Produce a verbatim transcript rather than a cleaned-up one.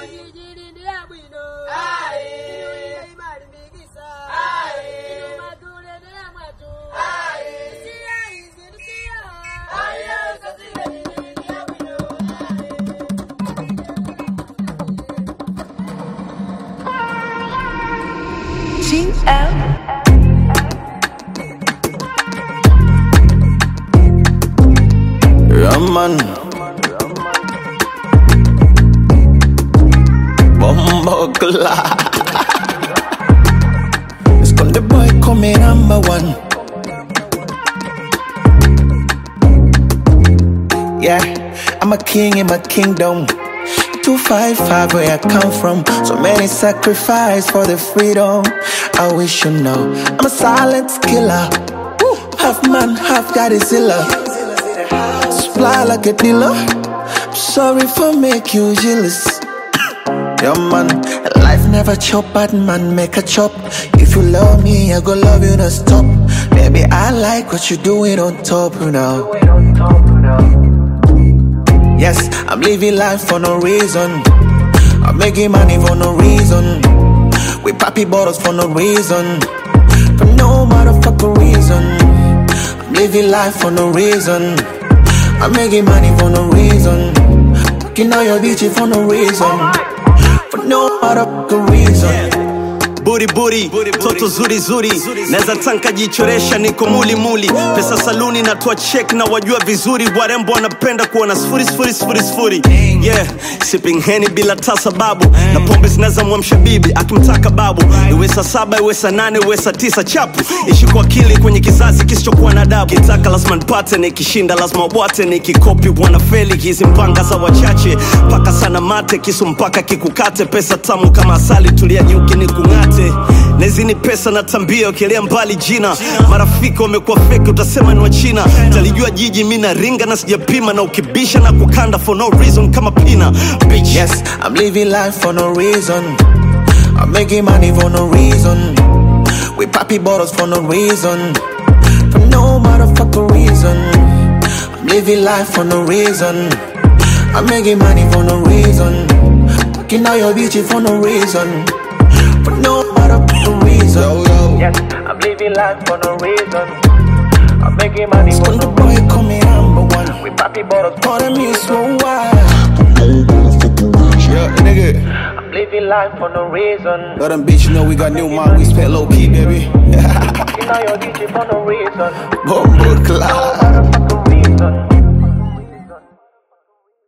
G L Raman Bombo Cla It's called the boy coming number one. Yeah, I'm a king in my kingdom. two five five where I come from. So many sacrifice for the freedom. I wish you know I'm a silent killer. Woo. Half man, half Godzilla. Supply like a dealer. I'm sorry for make you jealous. Yo man, life never chop, bad man make a chop. If you love me, I go love you non stop. Baby, I like what you doing on top, you know. Yes, I'm living life for no reason. I'm making money for no reason. We poppy bottles for no reason. For no motherfucking reason. I'm living life for no reason. I'm making money for no reason. Fucking all your bitches for no reason. For no motherfucking reason. Buri buri, toto zuri zuri. Neza tanka jichoresha niko muli muli. Pesa saluni na tuwa check na wajua vizuri. Warembo wanapenda kuona sfuri sfuri sfuri sfuri. Yeah, sipping Henny bila tasa babu. Na pombe zineza mwamsha bibi akimtaka babu. Iwe saa saba, iwe saa nane, iwe saa tisa chapu. Ishi kwa akili kwenye kizazi kisichokuwa na adabu. Kitaka lazima nipate, nikishinda lazima wabwate. Nikikopi wanafeli, hizi mpanga za wachache. Paka sana mate, kisu mpaka kikukate. Pesa tamu kama asali, tulia nyuki ni kungate. Nezi ni pesa na tambia, ukielea mbali jina. Marafiki wamekuwa fake, utasema ni wa China. Talijua jiji mina ringa na sijapima. Na ukibisha na kukanda for no reason kama pina. Bitch. Yes, I'm living life for no reason. I'm making money for no reason. We poppy bottles for no reason. For no motherfucking reason. I'm living life for no reason. I'm making money for no reason. Fucking all your bitches for no reason. For no motherfucking reason. Yo, yo. Yes, I'm living life for no reason. I'm making money for no no boy reason. coming number one. We poppy bottles for the me so wild. Yeah, nigga. I'm living life for no reason. Let them bitch you know we got new mom. We spent low key, baby. You know you're D J for no reason. Bombo Cla. No motherfucking reason.